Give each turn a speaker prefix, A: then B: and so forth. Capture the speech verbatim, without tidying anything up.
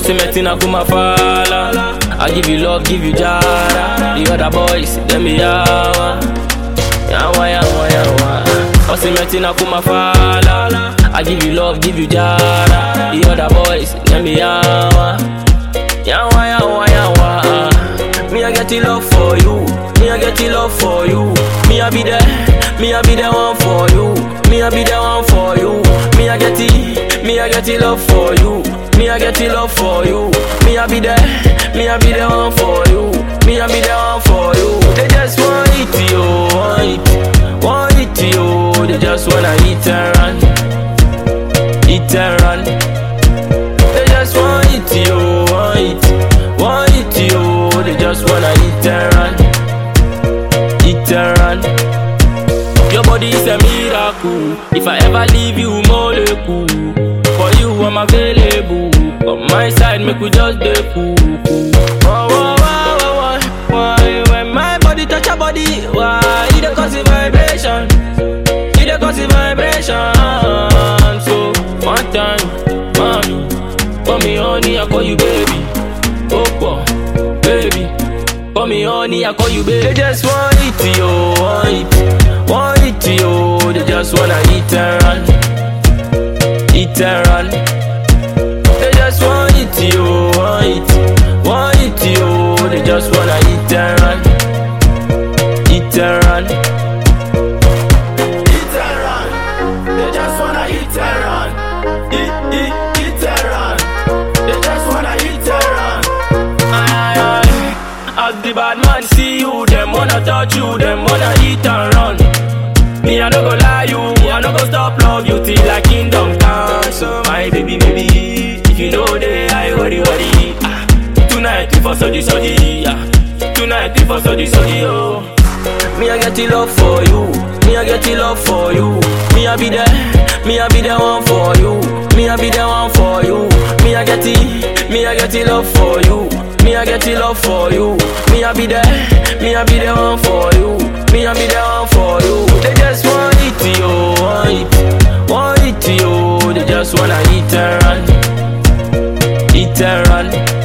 A: Bossy metina kuma fala. I give you love, give you jara. The other boys, them be yawa. Yawa, yawa, yawa. Bossy metina kuma fala. I give you love, give you jara. The other boys, them be yawa. Yawa, yawa, yawa. Me I get the love for you. Me I get the love for you. Me I be there. Me I be the one for you. Me I be the one for you. Me I get the. Me I get the love for you. Me I get the love for you. Me I be there. Me I be the one for you. Me I be the one for you. They just want it you, want it, want it you. They just wanna eat and run, eat and run. They just want it you, want it, want it you. They just wanna eat and run, eat and run. Your body is a miracle. If I ever leave you, molecule. For you, I'm available. On my side, make we just dey cool. Whoa, whoa, whoa, whoa, why? When my body touch your body, why? It dey cause a vibration. It dey cause a vibration. So one time, mommy, call me honey, I call you baby. Oh, boy, baby, call me honey, I call you baby. They just want it, yo, want it, want it, yo. They just wanna eat and run, eat and run. They just want it, yo, want it, want it, yo. They just wanna eat and run, eat and run,
B: Eat and run. They just wanna eat and run. Eat, eat, eat and run. They just wanna eat and run.
A: aye, aye. As the bad man see you, them wanna touch you, them wanna eat and run. Me I no go lie you, I no go stop love you till I kingdom come. So my baby, baby, if you know that I worry, worry. Ah, tonight we for sodi, sodi, ah. Tonight we for sodi, sodi, oh. Me I get the love for you, me I get the love for you. Me I be there, me I be the one for you. Me I be the one for you. Me I get the, me I get the love for you. Me I get the love for you. Me I be there, me I be the one for you. Me I be the one for you. They just want it, yo, want it, want it, yo. They just wanna eat and run, eat and run.